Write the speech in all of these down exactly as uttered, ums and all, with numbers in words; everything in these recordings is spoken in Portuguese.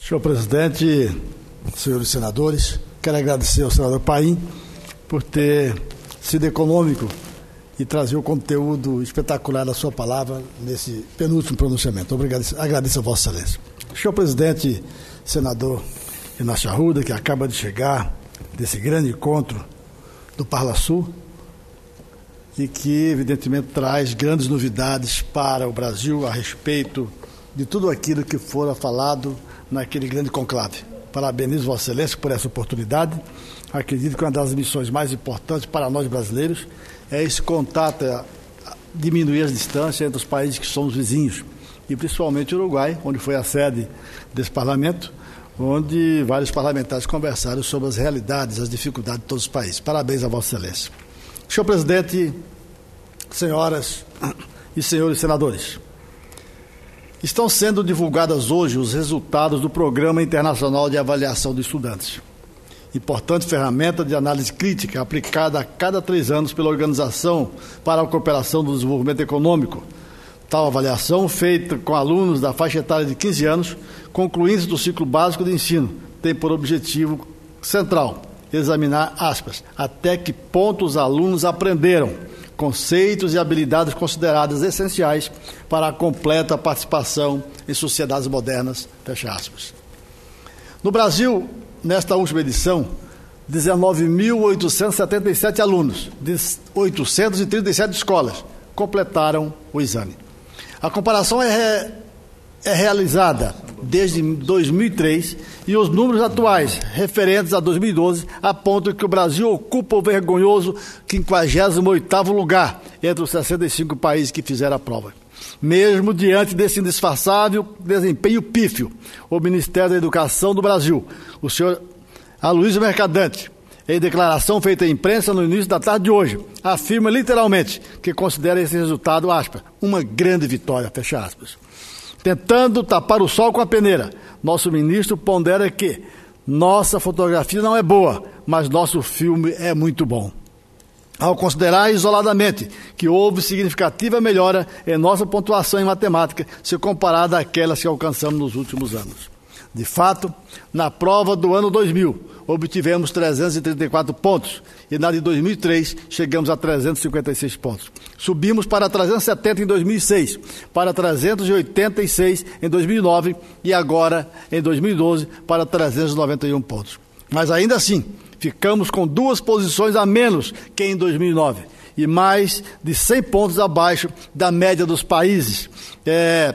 Senhor presidente, senhores senadores, quero agradecer ao senador Paim por ter sido econômico e trazer o conteúdo espetacular da sua palavra nesse penúltimo pronunciamento. Obrigado, agradeço a Vossa Excelência. Senhor presidente, senador Inácio Arruda, que acaba de chegar desse grande encontro do Parlasul e que, evidentemente, traz grandes novidades para o Brasil a respeito de tudo aquilo que fora falado naquele grande conclave. Parabenizo Vossa Excelência por essa oportunidade. Acredito que uma das missões mais importantes para nós brasileiros é esse contato, é diminuir as distâncias entre os países que somos vizinhos, e principalmente o Uruguai, onde foi a sede desse parlamento, onde vários parlamentares conversaram sobre as realidades, as dificuldades de todos os países. Parabéns a Vossa Excelência. Senhor presidente, senhoras e senhores senadores, estão sendo divulgados hoje os resultados do Programa Internacional de Avaliação de Estudantes, importante ferramenta de análise crítica aplicada a cada três anos pela Organização para a Cooperação do Desenvolvimento Econômico. Tal avaliação, feita com alunos da faixa etária de quinze anos, concluintes do ciclo básico de ensino, tem por objetivo central examinar, aspas, até que ponto os alunos aprenderam conceitos e habilidades consideradas essenciais para a completa participação em sociedades modernas, fecha aspas. No Brasil, nesta última edição, dezenove mil oitocentos e setenta e sete alunos de oitocentas e trinta e sete escolas completaram o exame. A comparação é, re, é realizada desde dois mil e três e os números atuais, referentes a dois mil e doze, apontam que o Brasil ocupa o vergonhoso quinquagésimo oitavo lugar entre os sessenta e cinco países que fizeram a prova. Mesmo diante desse indisfarçável desempenho pífio, o Ministério da Educação do Brasil, o senhor Aloysio Mercadante, em declaração feita à imprensa no início da tarde de hoje, afirma literalmente que considera esse resultado, aspas, uma grande vitória, fecha aspas. Tentando tapar o sol com a peneira, nosso ministro pondera que nossa fotografia não é boa, mas nosso filme é muito bom. Ao considerar isoladamente que houve significativa melhora em nossa pontuação em matemática, se comparada àquelas que alcançamos nos últimos anos. De fato, na prova do ano dois mil, obtivemos trezentos e trinta e quatro pontos e na de dois mil e três chegamos a trezentos e cinquenta e seis pontos. Subimos para trezentos e setenta em dois mil e seis, para trezentos e oitenta e seis em dois mil e nove e agora, em dois mil e doze, para trezentos e noventa e um pontos. Mas ainda assim, ficamos com duas posições a menos que em dois mil e nove e mais de cem pontos abaixo da média dos países, é,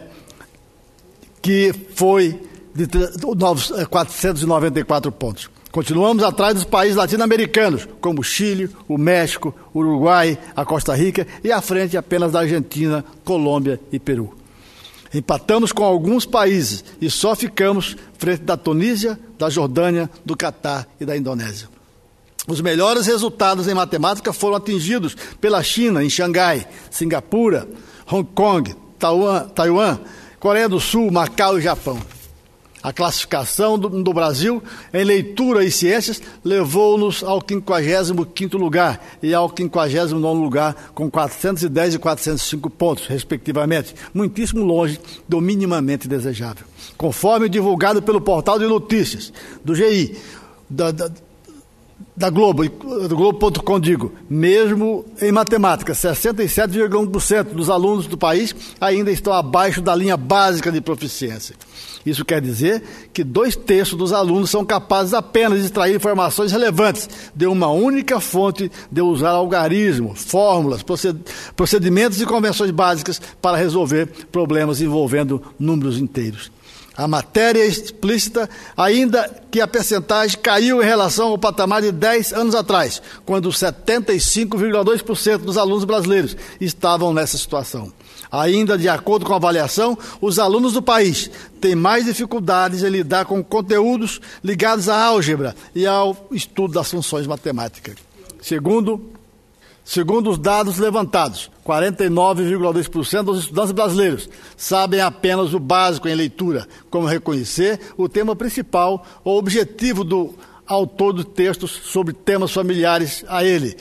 que foi de quatrocentos e noventa e quatro pontos. Continuamos atrás dos países latino-americanos, como o Chile, o México, o Uruguai, a Costa Rica e à frente apenas da Argentina, Colômbia e Peru. Empatamos com alguns países e só ficamos frente da Tunísia, da Jordânia, do Catar e da Indonésia. Os melhores resultados em matemática foram atingidos pela China, em Xangai, Singapura, Hong Kong, Taiwan, Taiwan, Coreia do Sul, Macau e Japão. A classificação do, do Brasil em leitura e ciências levou-nos ao quinquagésimo quinto lugar e ao quinquagésimo nono lugar, com quatrocentos e dez e quatrocentos e cinco pontos, respectivamente, muitíssimo longe do minimamente desejável. Conforme divulgado pelo portal de notícias do G I, da, da, da Globo, do Globo ponto com, digo, mesmo em matemática, sessenta e sete vírgula um por cento dos alunos do país ainda estão abaixo da linha básica de proficiência. Isso quer dizer que dois terços dos alunos são capazes apenas de extrair informações relevantes de uma única fonte, de usar algarismos, fórmulas, procedimentos e convenções básicas para resolver problemas envolvendo números inteiros. A matéria é explícita, ainda que a percentagem caiu em relação ao patamar de dez anos atrás, quando setenta e cinco vírgula dois por cento dos alunos brasileiros estavam nessa situação. Ainda de acordo com a avaliação, os alunos do país têm mais dificuldades em lidar com conteúdos ligados à álgebra e ao estudo das funções matemáticas. Segundo, segundo os dados levantados, quarenta e nove vírgula dois por cento dos estudantes brasileiros sabem apenas o básico em leitura, como reconhecer o tema principal ou objetivo do autor de textos sobre temas familiares a ele,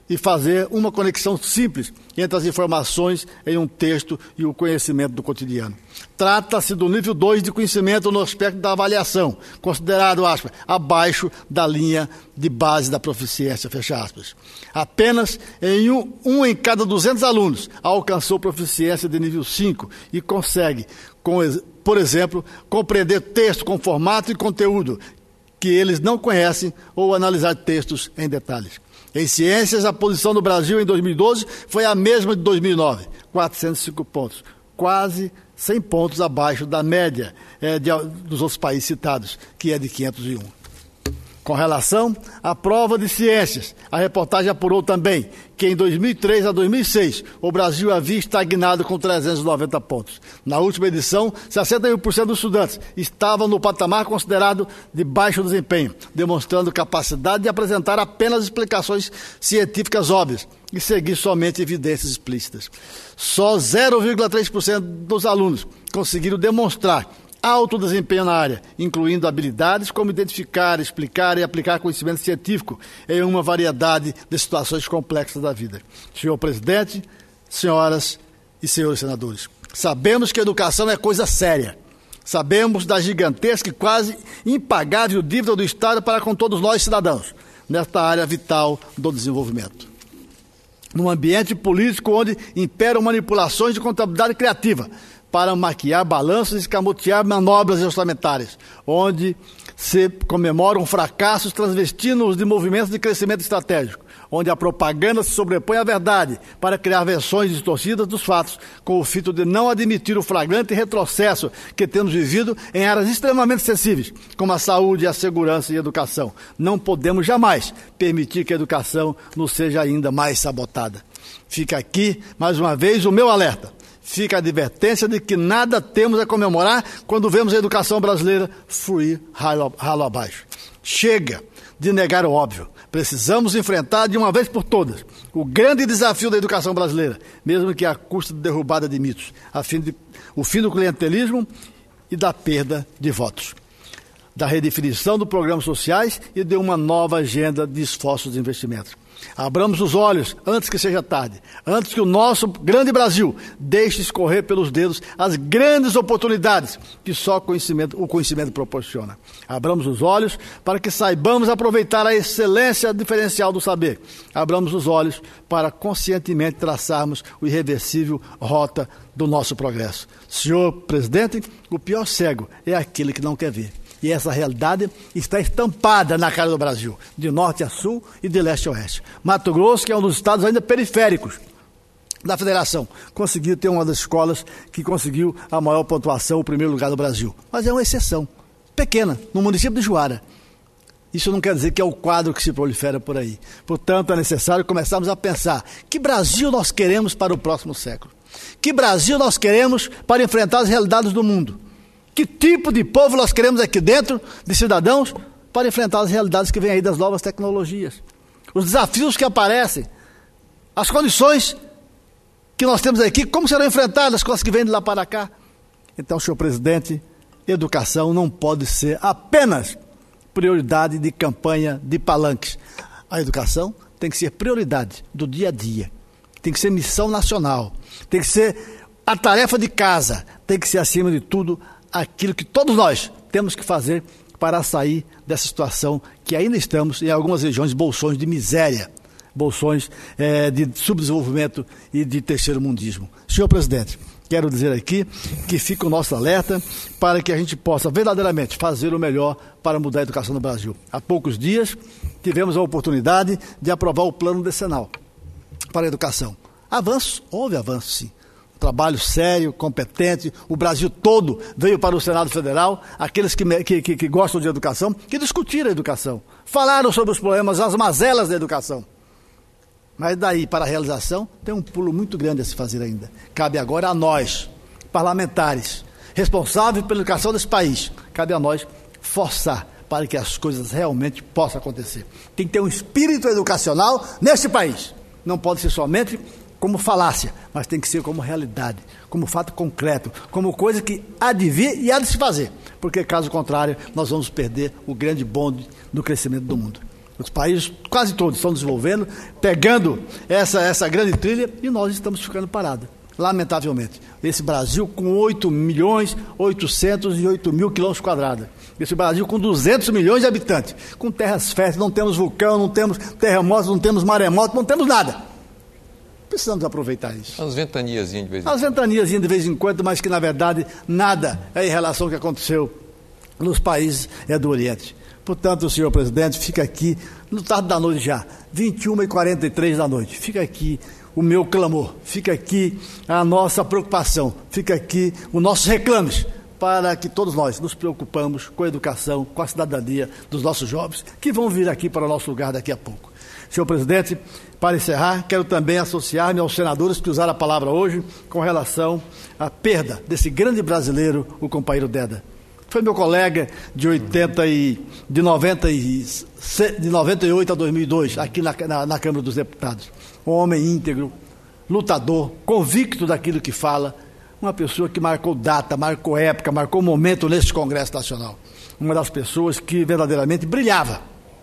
e fazer uma conexão simples entre as informações em um texto e o conhecimento do cotidiano. Trata-se do nível dois de conhecimento no aspecto da avaliação, considerado, aspas, abaixo da linha de base da proficiência, fecha aspas. Apenas em um, um em cada duzentos alunos alcançou proficiência de nível cinco e consegue, com, por exemplo, compreender texto com formato e conteúdo que eles não conhecem ou analisar textos em detalhes. Em ciências, a posição do Brasil em dois mil e doze foi a mesma de dois mil e nove, quatrocentos e cinco pontos, quase cem pontos abaixo da média é, de, dos outros países citados, que é de quinhentos e um. Com relação à prova de ciências, a reportagem apurou também que em dois mil e três a dois mil e seis o Brasil havia estagnado com trezentos e noventa pontos. Na última edição, sessenta e um por cento dos estudantes estavam no patamar considerado de baixo desempenho, demonstrando capacidade de apresentar apenas explicações científicas óbvias e seguir somente evidências explícitas. Só zero vírgula três por cento dos alunos conseguiram demonstrar alto desempenho na área, incluindo habilidades como identificar, explicar e aplicar conhecimento científico em uma variedade de situações complexas da vida. Senhor presidente, senhoras e senhores senadores, sabemos que a educação é coisa séria. Sabemos da gigantesca e quase impagável dívida do Estado para com todos nós cidadãos, nesta área vital do desenvolvimento. Num ambiente político onde imperam manipulações de contabilidade criativa, para maquiar balanços e escamotear manobras orçamentárias, onde se comemoram fracassos transvestindo-os de movimentos de crescimento estratégico, onde a propaganda se sobrepõe à verdade para criar versões distorcidas dos fatos, com o fito de não admitir o flagrante retrocesso que temos vivido em áreas extremamente sensíveis, como a saúde, a segurança e a educação. Não podemos jamais permitir que a educação nos seja ainda mais sabotada. Fica aqui, mais uma vez, o meu alerta. Fica a advertência de que nada temos a comemorar quando vemos a educação brasileira fluir ralo, ralo abaixo. Chega de negar o óbvio. Precisamos enfrentar de uma vez por todas o grande desafio da educação brasileira, mesmo que à custa de derrubada de mitos, a fim de, o fim do clientelismo e da perda de votos, da redefinição dos programas sociais e de uma nova agenda de esforços de investimentos. Abramos os olhos antes que seja tarde, antes que o nosso grande Brasil deixe escorrer pelos dedos as grandes oportunidades que só conhecimento, o conhecimento proporciona. Abramos os olhos para que saibamos aproveitar a excelência diferencial do saber. Abramos os olhos para conscientemente traçarmos o irreversível rota do nosso progresso. Senhor presidente, o pior cego é aquele que não quer ver. E essa realidade está estampada na cara do Brasil, de norte a sul e de leste a oeste. Mato Grosso, que é um dos estados ainda periféricos da federação, conseguiu ter uma das escolas que conseguiu a maior pontuação, o primeiro lugar do Brasil. Mas é uma exceção, pequena, no município de Juara. Isso não quer dizer que é o quadro que se prolifera por aí. Portanto, é necessário começarmos a pensar que Brasil nós queremos para o próximo século. Que Brasil nós queremos para enfrentar as realidades do mundo. Que tipo de povo nós queremos aqui dentro, de cidadãos, para enfrentar as realidades que vêm aí das novas tecnologias. Os desafios que aparecem, as condições que nós temos aqui, como serão enfrentadas com as que vêm de lá para cá. Então, senhor presidente, educação não pode ser apenas prioridade de campanha de palanques. A educação tem que ser prioridade do dia a dia, tem que ser missão nacional, tem que ser a tarefa de casa, tem que ser, acima de tudo, aquilo que todos nós temos que fazer para sair dessa situação que ainda estamos em algumas regiões, bolsões de miséria, bolsões é, de subdesenvolvimento e de terceiro mundismo. Senhor presidente, quero dizer aqui que fica o nosso alerta para que a gente possa verdadeiramente fazer o melhor para mudar a educação no Brasil. Há poucos dias tivemos a oportunidade de aprovar o plano decenal para a educação. Avanço, houve avanço sim. Trabalho sério, competente, o Brasil todo veio para o Senado Federal, aqueles que, que, que, que gostam de educação, que discutiram a educação, falaram sobre os problemas, as mazelas da educação. Mas daí para a realização tem um pulo muito grande a se fazer ainda. Cabe agora a nós, parlamentares, responsáveis pela educação desse país, cabe a nós forçar para que as coisas realmente possam acontecer. Tem que ter um espírito educacional neste país, não pode ser somente como falácia, mas tem que ser como realidade, como fato concreto, como coisa que há de vir e há de se fazer, porque caso contrário nós vamos perder o grande bonde do crescimento do mundo. Os países, quase todos, estão desenvolvendo, pegando essa, essa grande trilha e nós estamos ficando parados, lamentavelmente. Esse Brasil com oito milhões oitocentos e oito mil quilômetros quadrados. Esse Brasil com duzentos milhões de habitantes, com terras férteis, não temos vulcão, não temos terremotos, não temos maremoto, não temos nada. Precisamos aproveitar isso. As ventaniazinhas de vez em quando. As ventaniazinhas de vez em quando, mas que na verdade nada é em relação ao que aconteceu nos países é, do Oriente. Portanto, senhor presidente, fica aqui, no tarde da noite já, vinte e uma e quarenta e três da noite, fica aqui o meu clamor, fica aqui a nossa preocupação, fica aqui os nossos reclames, para que todos nós nos preocupamos com a educação, com a cidadania dos nossos jovens, que vão vir aqui para o nosso lugar daqui a pouco. Senhor presidente, para encerrar, quero também associar-me aos senadores que usaram a palavra hoje com relação à perda desse grande brasileiro, o companheiro Deda. Foi meu colega de oitenta e de noventa e de noventa e oito a dois mil e dois, aqui na, na, na Câmara dos Deputados. Um homem íntegro, lutador, convicto daquilo que fala, uma pessoa que marcou data, marcou época, marcou momento nesse Congresso Nacional. Uma das pessoas que verdadeiramente brilhava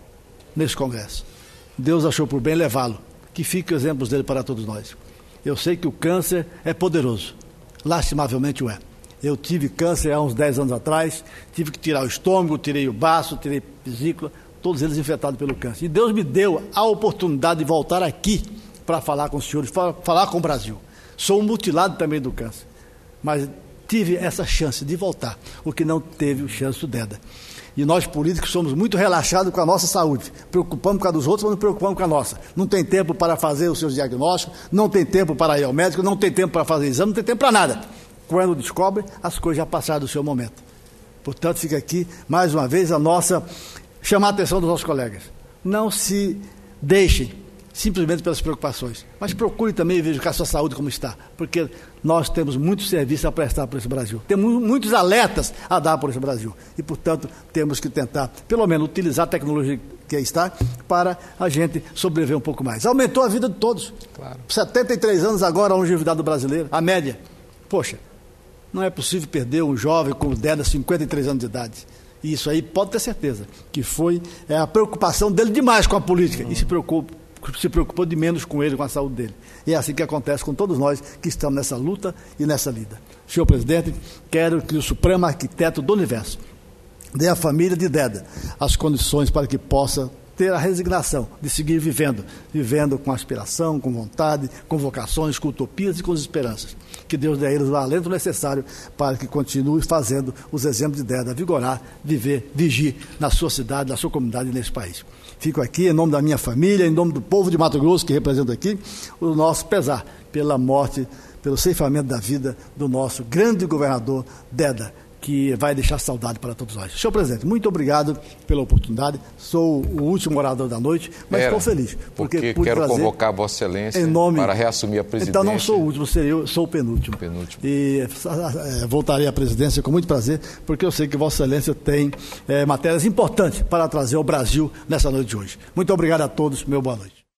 nesse Congresso. Deus achou por bem levá-lo. Que fique os exemplos dele para todos nós. Eu sei que o câncer é poderoso, lastimavelmente o é. Eu tive câncer há uns dez anos atrás, tive que tirar o estômago, tirei o baço, tirei vesícula, todos eles infectados pelo câncer. E Deus me deu a oportunidade de voltar aqui para falar com os senhores, para falar com o Brasil. Sou um mutilado também do câncer, mas tive essa chance de voltar, o que não teve o chance do Deda. E nós políticos somos muito relaxados com a nossa saúde, preocupamos com a dos outros, mas não preocupamos com a nossa. Não tem tempo para fazer os seus diagnósticos, não tem tempo para ir ao médico, não tem tempo para fazer exame, não tem tempo para nada. Quando descobre, as coisas já passaram do seu momento. Portanto, fica aqui, mais uma vez, a nossa... chamar a atenção dos nossos colegas. Não se deixem simplesmente pelas preocupações, mas procure também verificar a sua saúde como está, porque nós temos muito serviço a prestar por esse Brasil. Temos muitos alertas a dar por esse Brasil. E, portanto, temos que tentar, pelo menos, utilizar a tecnologia que aí está para a gente sobreviver um pouco mais. Aumentou a vida de todos. Claro. setenta e três anos agora a longevidade do brasileiro, a média. Poxa, não é possível perder um jovem com Deda, cinquenta e três anos de idade. E isso aí pode ter certeza, que foi é, a preocupação dele demais com a política. Uhum. E se preocupou, se preocupou de menos com ele, com a saúde dele. E é assim que acontece com todos nós que estamos nessa luta e nessa lida. Senhor presidente, quero que o Supremo Arquiteto do Universo dê à família de Deda as condições para que possa ter a resignação de seguir vivendo, vivendo com aspiração, com vontade, com vocações, com utopias e com esperanças. Que Deus dê a eles o alento necessário para que continue fazendo os exemplos de Deda, vigorar, viver, vigir na sua cidade, na sua comunidade e nesse país. Fico aqui em nome da minha família, em nome do povo de Mato Grosso que representa aqui, o nosso pesar pela morte, pelo ceifamento da vida do nosso grande governador Deda, que vai deixar saudade para todos nós. Senhor presidente, muito obrigado pela oportunidade. Sou o último orador da noite, mas Era, estou feliz. Porque, porque quero convocar Vossa Excelência em nome, para reassumir a presidência. Então não sou o último, serei eu, sou o penúltimo. penúltimo. E é, voltarei à presidência com muito prazer, porque eu sei que Vossa Excelência tem é, matérias importantes para trazer ao Brasil nessa noite de hoje. Muito obrigado a todos, meu boa noite.